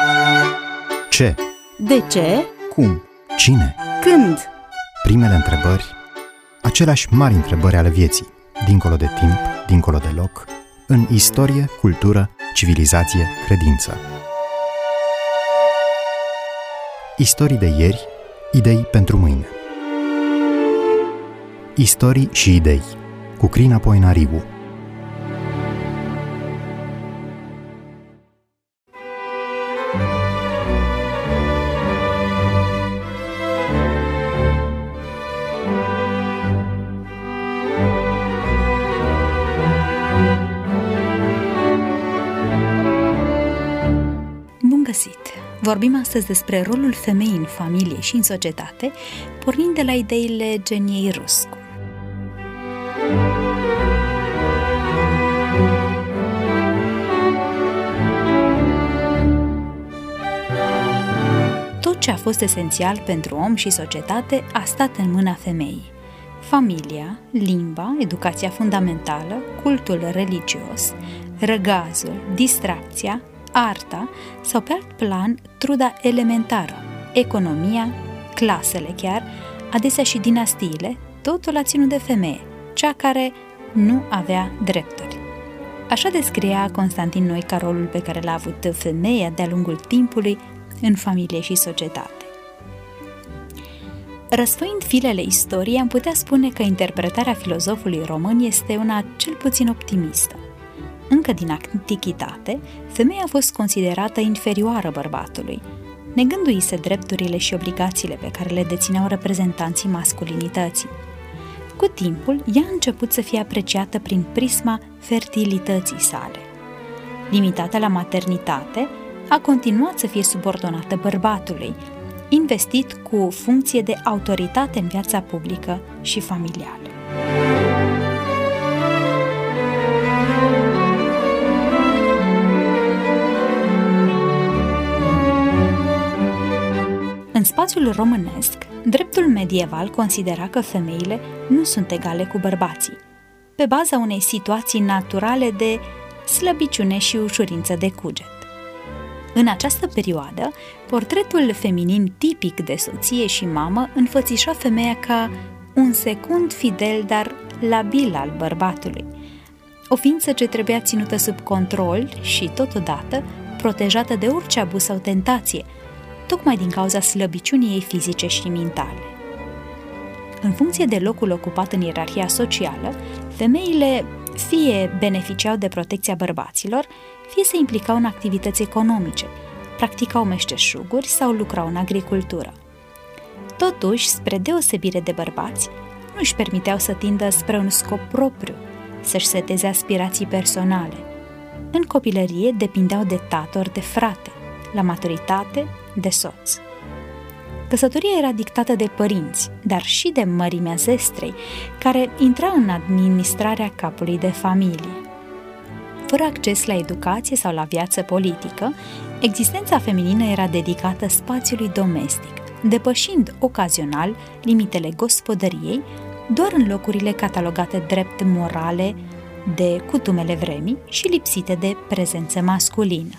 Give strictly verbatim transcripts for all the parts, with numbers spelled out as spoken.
Ce? De ce? Cum? Cine? Când? Primele întrebări, aceleași mari întrebări ale vieții, dincolo de timp, dincolo de loc, în istorie, cultură, civilizație, credință. Istorii de ieri, idei pentru mâine. Istorii și idei, cu Crina Poenariu. Bun găsit! Vorbim astăzi despre rolul femeii în familie și în societate, pornind de la ideile Geniei Ruscu. Tot ce a fost esențial pentru om și societate a stat în mâna femeii. Familia, limba, educația fundamentală, cultul religios, răgazul, distracția, arta sau, pe alt plan, truda elementară, economia, clasele chiar, adesea și dinastiile, totul a ținut de femeie, cea care nu avea drepturi. Așa descria Constantin Noica rolul pe care l-a avut femeia de-a lungul timpului în familie și societate. Răsfoind filele istoriei, am putea spune că interpretarea filozofului român este una cel puțin optimistă. Încă din antichitate, femeia a fost considerată inferioară bărbatului, negându-i se drepturile și obligațiile pe care le dețineau reprezentanții masculinității. Cu timpul, ea a început să fie apreciată prin prisma fertilității sale. Limitată la maternitate, a continuat să fie subordonată bărbatului, investit cu funcție de autoritate în viața publică și familială. În spațiul românesc, dreptul medieval considera că femeile nu sunt egale cu bărbații, pe baza unei situații naturale de slăbiciune și ușurință de cuget. În această perioadă, portretul feminin tipic de soție și mamă înfățișa femeia ca un secund fidel, dar labil al bărbatului, o ființă ce trebuia ținută sub control și, totodată, protejată de orice abuz sau tentație, tocmai din cauza slăbiciunii ei fizice și mentale. În funcție de locul ocupat în ierarhia socială, femeile fie beneficiau de protecția bărbaților, fie se implicau în activități economice, practicau meșteșuguri sau lucrau în agricultură. Totuși, spre deosebire de bărbați, nu își permiteau să tindă spre un scop propriu, să-și seteze aspirații personale. În copilărie depindeau de tată ori de frate, la maturitate de soț. Căsătoria era dictată de părinți, dar și de mărimea zestrei, care intra în administrarea capului de familie. Fără acces la educație sau la viață politică, existența feminină era dedicată spațiului domestic, depășind ocazional limitele gospodăriei doar în locurile catalogate drept morale de cutumele vremii și lipsite de prezență masculină.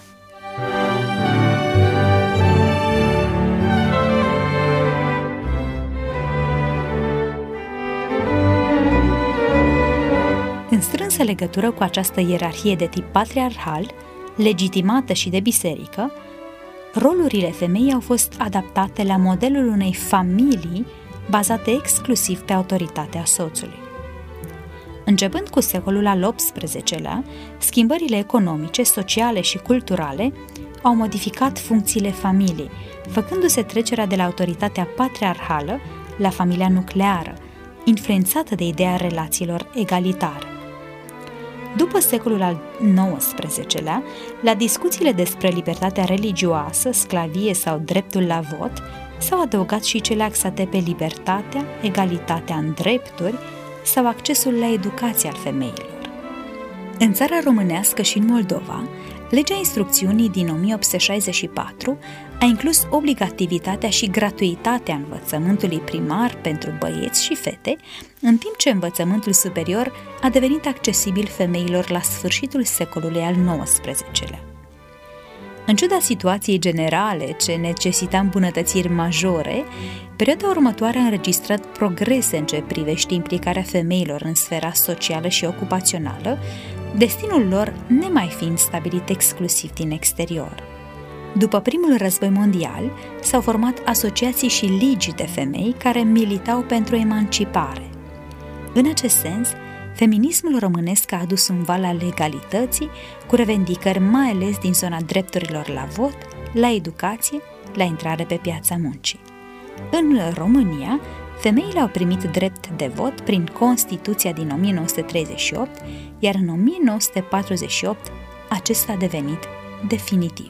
În strânsă legătură cu această ierarhie de tip patriarhal, legitimată și de biserică, rolurile femeii au fost adaptate la modelul unei familii bazate exclusiv pe autoritatea soțului. Începând cu secolul al optsprezecelea, schimbările economice, sociale și culturale au modificat funcțiile familiei, făcându-se trecerea de la autoritatea patriarhală la familia nucleară, influențată de ideea relațiilor egalitare. După secolul al nouăsprezecelea, la discuțiile despre libertatea religioasă, sclavie sau dreptul la vot, s-au adăugat și cele axate pe libertatea, egalitatea în drepturi sau accesul la educație al femeilor. În țara românească și în Moldova, legea instrucțiunii din o mie opt sute șaizeci și patru a inclus obligativitatea și gratuitatea învățământului primar pentru băieți și fete, în timp ce învățământul superior a devenit accesibil femeilor la sfârșitul secolului al nouăsprezecelea. În ciuda situației generale ce necesita îmbunătățiri majore, perioada următoare a înregistrat progrese în ce privește implicarea femeilor în sfera socială și ocupațională, destinul lor nemai fiind stabilit exclusiv din exterior. După primul război mondial, s-au format asociații și ligi de femei care militau pentru emancipare. În acest sens, feminismul românesc a adus un val al legalității, cu revendicări mai ales din zona drepturilor la vot, la educație, la intrare pe piața muncii. În România, femeile au primit drept de vot prin Constituția din o mie nouă sute treizeci și opt, iar în o mie nouă sute patruzeci și opt acesta a devenit definitiv.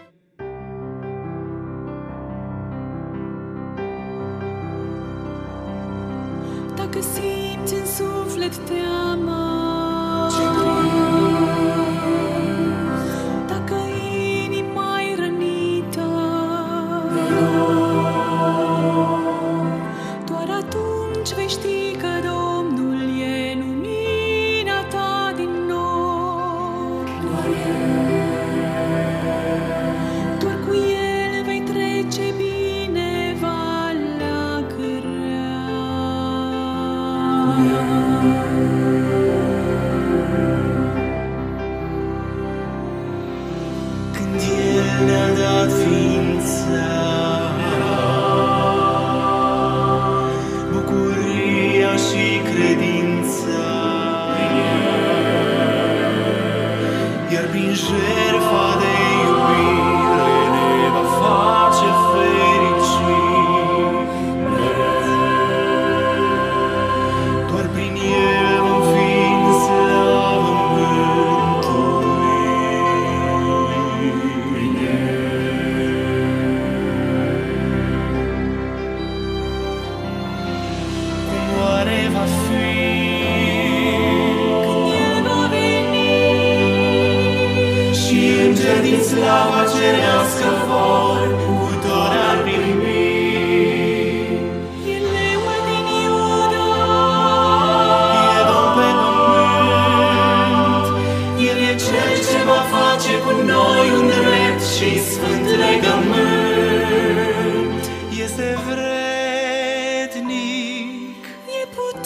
Dacă simți în suflet teamă, dacă inima-i rănită, doar atunci vei ști că Domnul e în lumina ta din nor. Doar cu El vei trece bine valea grea. Când El ne-a dat ființa, bucuria și credința, iar prin jertfa de iubire ne va face fericiți. Doar prin El vom fi în slavă mântuiți. Cum oare va fi Când El va veni și îngeri din slava cerească vor cu dor ar primi? E leul din Iuda, E Domn pe pământ, El e Cel ce va face cu noi un drept și sfânt legământ. Este vrednic e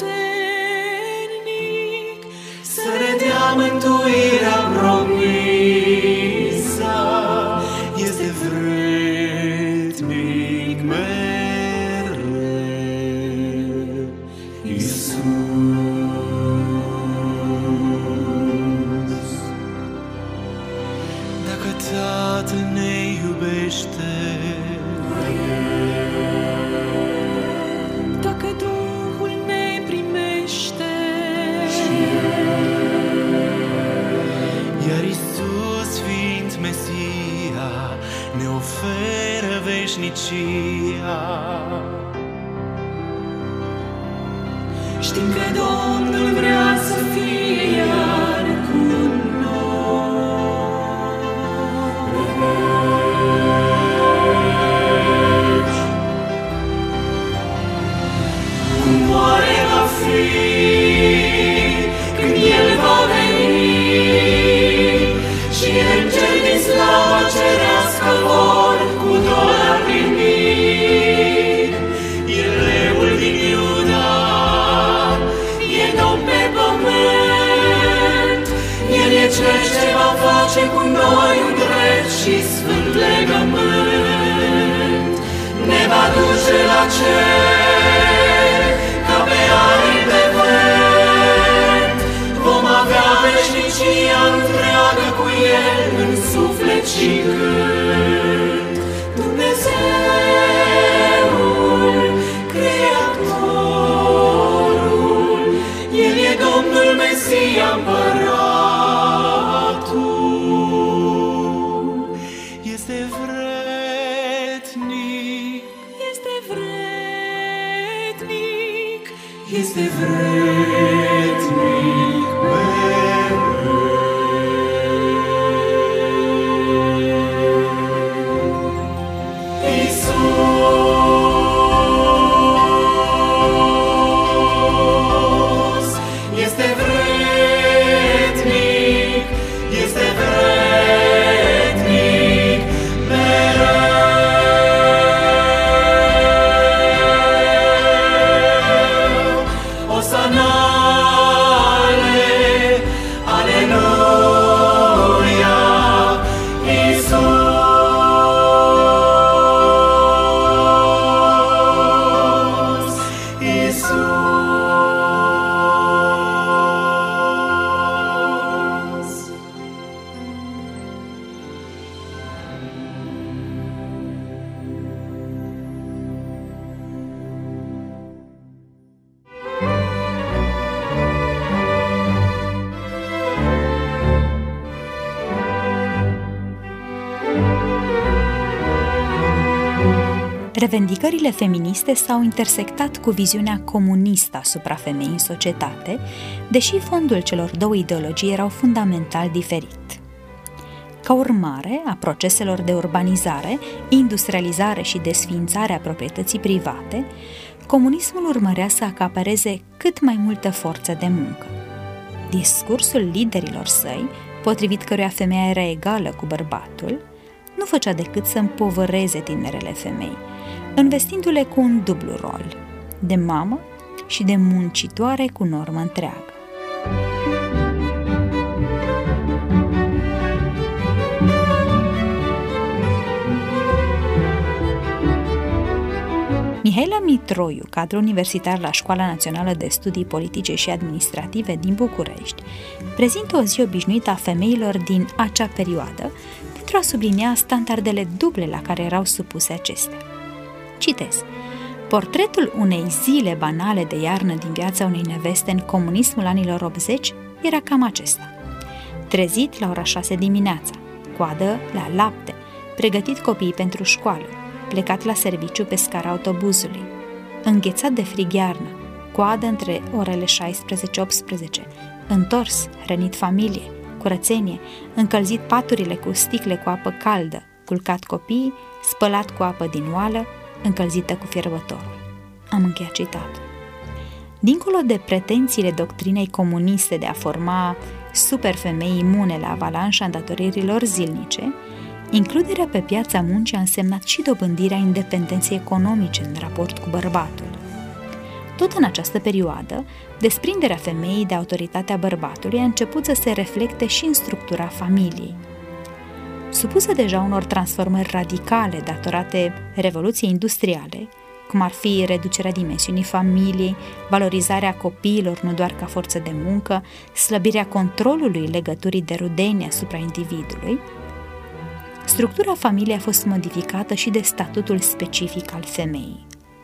puternic să ne dea mântuirea promisă. Este vrednic mereu Iisus. Dacă Tatăl ne iubește, dacă Duhul ne primește, iar Iisus fiind Mesia ne oferă veșnicia. știm că Domnul vrea să fie iar cu noi. Cum oare va fi când El va veni și îngeri din slava cerească vor cu dor ar primi? E leul din Iuda, e Domn pe pământ, El e Cel ce va face cu noi un drept și sfânt legământ. Ne va duce la cer ca pe aripi de vânt, vom avea veșnicia întreagă cu El în suflet și gând. Dumnezeul, Creatorul, El e Domnul Mesia, Împăratul. Este vrednic, Este vrednic, este vrednic mereu Iisus. Este vrednic, este vrednic Revendicările feministe s-au intersectat cu viziunea comunistă asupra femeii în societate, deși fondul celor două ideologii erau fundamental diferit. Ca urmare a proceselor de urbanizare, industrializare și desființare a proprietății private, comunismul urmărea să acapareze cât mai multă forță de muncă. Discursul liderilor săi, potrivit căruia femeia era egală cu bărbatul, nu făcea decât să împovăreze tinerele femei, investindu-le cu un dublu rol, de mamă și de muncitoare cu normă întreagă. Mihaela Mitroiu, cadru universitar la Școala Națională de Studii Politice și Administrative din București, prezintă o zi obișnuită a femeilor din acea perioadă pentru a sublinia standardele duble la care erau supuse acestea. Citez: portretul unei zile banale de iarnă din viața unei neveste în comunismul anilor optzeci era cam acesta. Trezit la ora șase dimineața, coadă la lapte, pregătit copiii pentru școală, plecat la serviciu pe scara autobuzului, înghețat de frig iarnă, coadă între orele șaisprezece optsprezece, întors, hrănit familie, curățenie, încălzit paturile cu sticle cu apă caldă, culcat copiii, spălat cu apă din oală, încălzită cu fierbătorul. Am încheiat citatul. Dincolo de pretențiile doctrinei comuniste de a forma superfemei imune la avalanșa îndatoririlor zilnice, includerea pe piața muncii a însemnat și dobândirea independenței economice în raport cu bărbatul. Tot în această perioadă, desprinderea femeii de autoritatea bărbatului a început să se reflecte și în structura familiei. Supusă deja unor transformări radicale datorate Revoluției Industriale, cum ar fi reducerea dimensiunii familiei, valorizarea copiilor nu doar ca forță de muncă, slăbirea controlului legăturii de rudenie asupra individului, structura familiei a fost modificată și de statutul specific al femeii.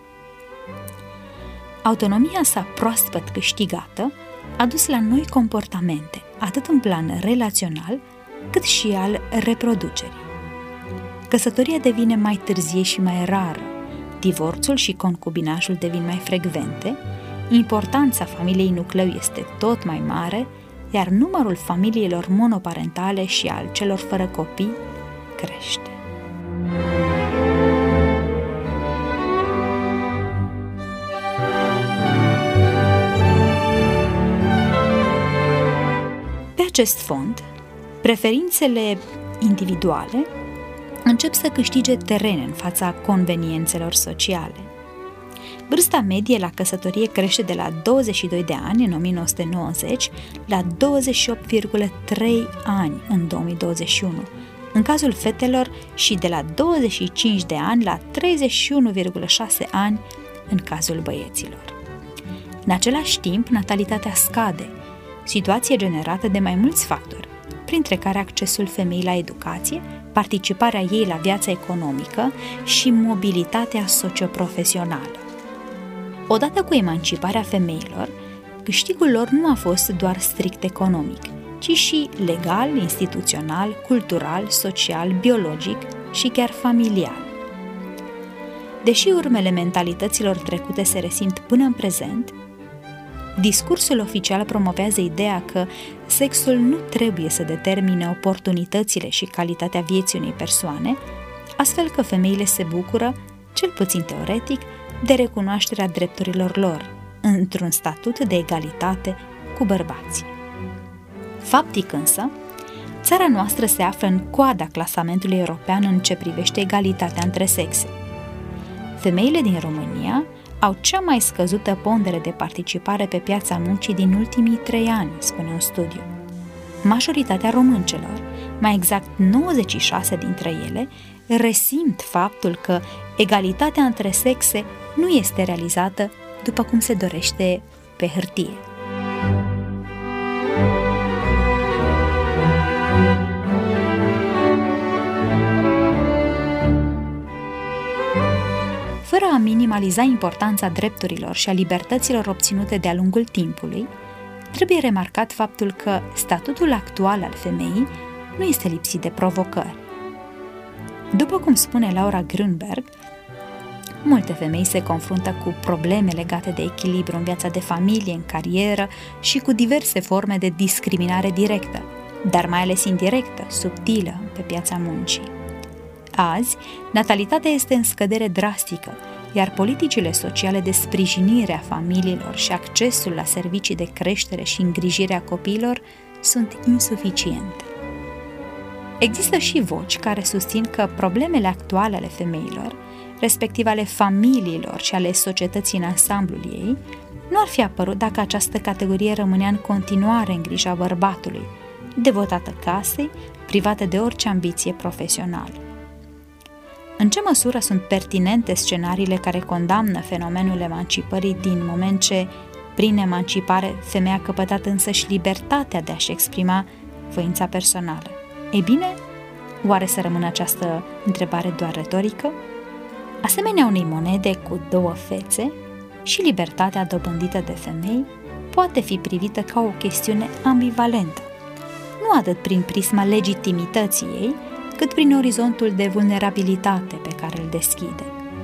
Autonomia sa proaspăt câștigată a dus la noi comportamente, atât în plan relațional, cât și al reproducerii. Căsătoria devine mai târzie și mai rară, divorțul și concubinajul devin mai frecvente, importanța familiei nucleu este tot mai mare, iar numărul familiilor monoparentale și al celor fără copii crește. Pe acest fond, preferințele individuale încep să câștige teren în fața conveniențelor sociale. Vârsta medie la căsătorie crește de la douăzeci și doi de ani în o mie nouă sute nouăzeci la douăzeci și opt virgulă trei ani în două mii douăzeci și unu, în cazul fetelor, și de la douăzeci și cinci de ani la treizeci și unu virgulă șase ani în cazul băieților. În același timp, natalitatea scade, situație generată de mai mulți factori, printre care accesul femeii la educație, participarea ei la viața economică și mobilitatea socioprofesională. Odată cu emanciparea femeilor, câștigul lor nu a fost doar strict economic, ci și legal, instituțional, cultural, social, biologic și chiar familial. Deși urmele mentalităților trecute se resimt până în prezent, discursul oficial promovează ideea că sexul nu trebuie să determine oportunitățile și calitatea vieții unei persoane, astfel că femeile se bucură, cel puțin teoretic, de recunoașterea drepturilor lor, într-un statut de egalitate cu bărbații. Faptic însă, țara noastră se află în coada clasamentului european în ce privește egalitatea între sexe. Femeile din România au cea mai scăzută pondere de participare pe piața muncii din ultimii trei ani, spune un studiu. Majoritatea româncelor, mai exact nouăzeci și șase dintre ele, resimt faptul că egalitatea între sexe nu este realizată după cum se dorește pe hârtie. Fără a minimaliza importanța drepturilor și a libertăților obținute de-a lungul timpului, trebuie remarcat faptul că statutul actual al femeii nu este lipsit de provocări. După cum spune Laura Grünberg, Multe femei se confruntă cu probleme legate de echilibru în viața de familie, în carieră și cu diverse forme de discriminare directă, dar mai ales indirectă, subtilă, pe piața muncii. Azi, natalitatea este în scădere drastică, iar politicile sociale de sprijinire a familiilor și accesul la servicii de creștere și îngrijire a copiilor sunt insuficiente. Există și voci care susțin că problemele actuale ale femeilor, respectiv ale familiilor și ale societății în ansamblul ei, nu ar fi apărut dacă această categorie rămânea în continuare în grija bărbatului, devotată casei, privată de orice ambiție profesională. În ce măsură sunt pertinente scenariile care condamnă fenomenul emancipării din moment ce, prin emancipare, femeia a căpătat însăși libertatea de a-și exprima voința personală? Ei bine, oare să rămână această întrebare doar retorică? Asemenea unei monede cu două fețe, și libertatea dobândită de femei poate fi privită ca o chestiune ambivalentă, nu atât prin prisma legitimității ei, cât prin orizontul de vulnerabilitate pe care îl deschide.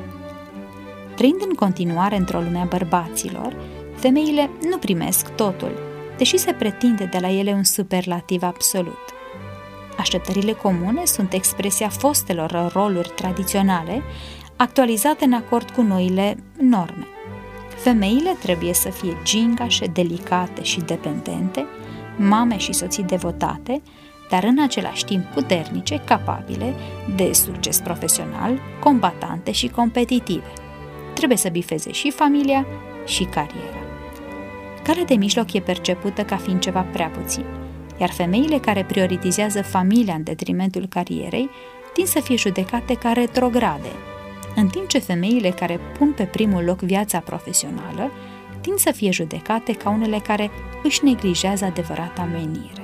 Trăind în continuare într-o lume a bărbaților, femeile nu primesc totul, deși se pretinde de la ele un superlativ absolut. Așteptările comune sunt expresia fostelor roluri tradiționale, actualizate în acord cu noile norme. Femeile trebuie să fie gingașe, delicate și dependente, mame și soții devotate, dar în același timp puternice, capabile de succes profesional, combatante și competitive. Trebuie să bifeze și familia și cariera. Calea de mijloc e percepută ca fiind ceva prea puțin, iar femeile care prioritizează familia în detrimentul carierei tind să fie judecate ca retrograde, în timp ce femeile care pun pe primul loc viața profesională tind să fie judecate ca unele care își neglijează adevărata menire.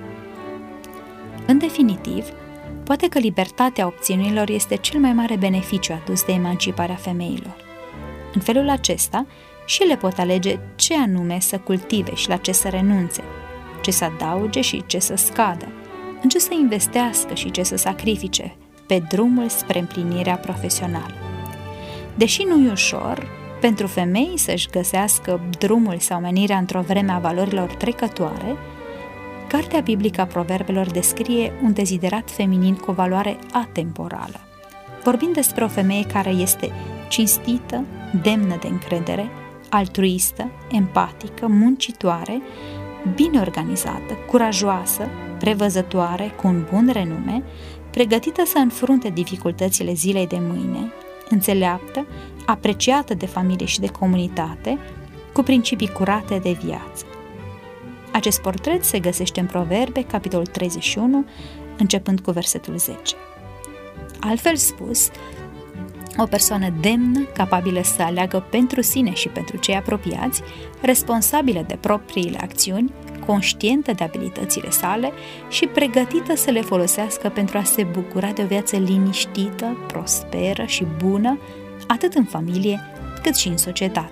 În definitiv, poate că libertatea opțiunilor este cel mai mare beneficiu adus de emanciparea femeilor. În felul acesta, și ele pot alege ce anume să cultive și la ce să renunțe, ce să adauge și ce să scadă, în ce să investească și ce să sacrifice, pe drumul spre împlinirea profesională. Deși nu e ușor pentru femei să-și găsească drumul sau menirea într-o vreme a valorilor trecătoare, Cartea biblică a Proverbelor descrie un deziderat feminin cu o valoare atemporală, vorbind despre o femeie care este cinstită, demnă de încredere, altruistă, empatică, muncitoare, bine organizată, curajoasă, prevăzătoare, cu un bun renume, pregătită să înfrunte dificultățile zilei de mâine, înțeleaptă, apreciată de familie și de comunitate, cu principii curate de viață. Acest portret se găsește în Proverbe, capitolul treizeci și unu, începând cu versetul zece. Altfel spus, o persoană demnă, capabilă să aleagă pentru sine și pentru cei apropiați, responsabilă de propriile acțiuni, conștientă de abilitățile sale și pregătită să le folosească pentru a se bucura de o viață liniștită, prosperă și bună, atât în familie cât și în societate.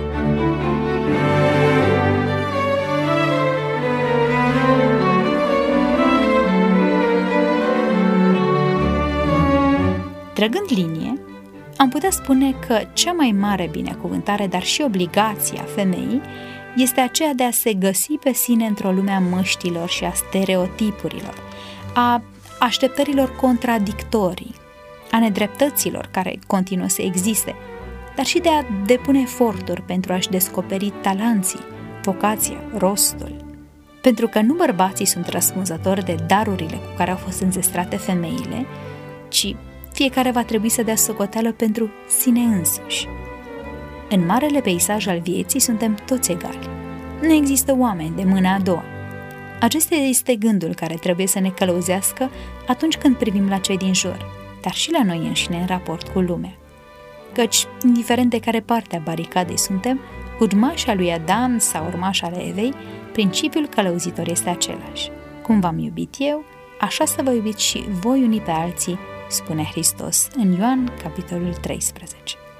Trăgând linie, am putea spune că cea mai mare binecuvântare, dar și obligație a femeii, este aceea de a se găsi pe sine într-o lume a măștilor și a stereotipurilor, a așteptărilor contradictorii, a nedreptăților care continuă să existe, dar și de a depune eforturi pentru a-și descoperi talanții, vocația, rostul. Pentru că nu bărbații sunt răspunzători de darurile cu care au fost înzestrate femeile, ci fiecare va trebui să dea socoteală pentru sine însuși. În marele peisaj al vieții suntem toți egali. Nu există oameni de mâna a doua. Acesta este gândul care trebuie să ne călăuzească atunci când privim la cei din jur, dar și la noi înșine în raport cu lumea. Căci, indiferent de care parte a baricadei suntem, urmași al lui Adam sau urmași ale Evei, principiul călăuzitor este același. Cum v-am iubit eu, așa să vă iubiți și voi unii pe alții, spune Hristos în Ioan, capitolul treisprezece.